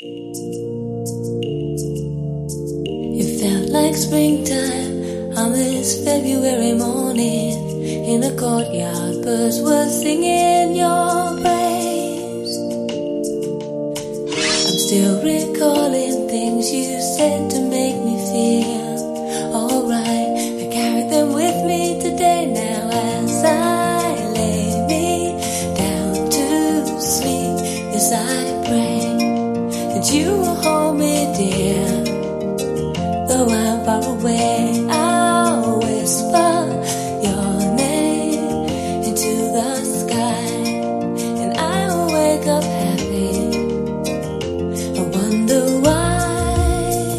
It felt like springtime on this February morning. In the courtyard, birds were singing your praise. I'm still recalling things you said to make me feel alright. I carry them with me today now as I lay me down to sleep. Yes, I pray that you will hold me dear. Though I'm far away, I'll whisper your name into the sky, and I will wake up happy. I wonder why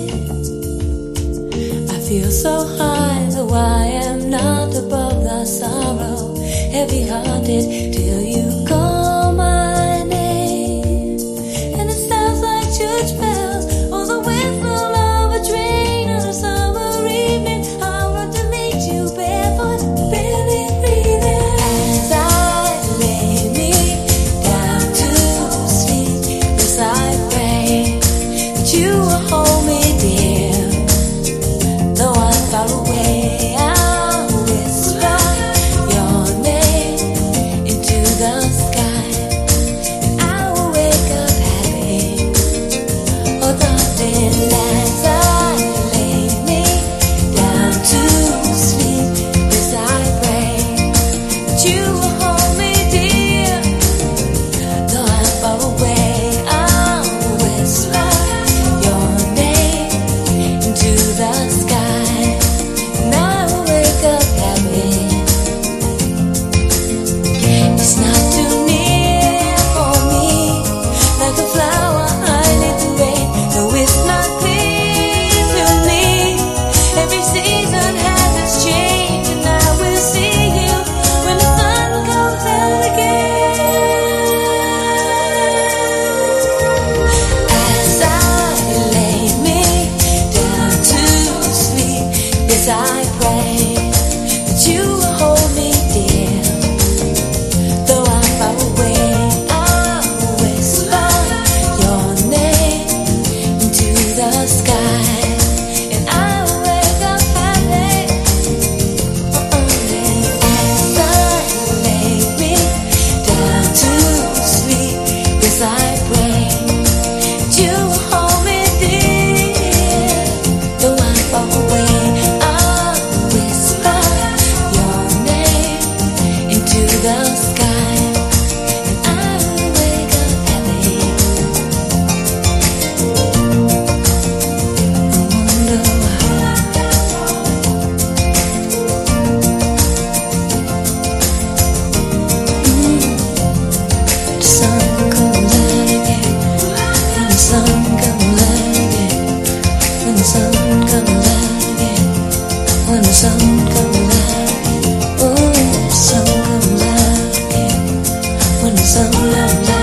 I feel so high, though I am not above the sorrow. Heavy-hearted till you call my name, and it sounds like church bells or the whistle of a train on a summer evening. I'll run to meet you barefoot, barely breathing. As I lay me down to sleep, yes, I pray that you will hold me dear. Though I'm far away, I'll whisper your name into the sky, and I will wake up happy. Oh, darling, as I lay me down to sleep, yes, I pray that you will hold me dear. Though I'm far away, I'll whisper your name into the sky, and I will wake up happy. It's not too near for me, like a flower I need the rain. No, it's not clear to me. Every season has its change, and I will see you when the sun goes down again. As I lay me down to sleep, yes, I pray that you will hold me dear. Though I'm far away, I'll whisper your name into the sky, and I will wake up happy. As I lay me down to sleep, yes, I pray that you will hold me dear. Though I'm far away, I'll whisper your name into the sky, and I will wake up happy. I wonder why. The sun comes out again, and the sun comes out again, when the sun comes out again, when the sun comes out again, oh, the sun comes out again, when the sun comes out.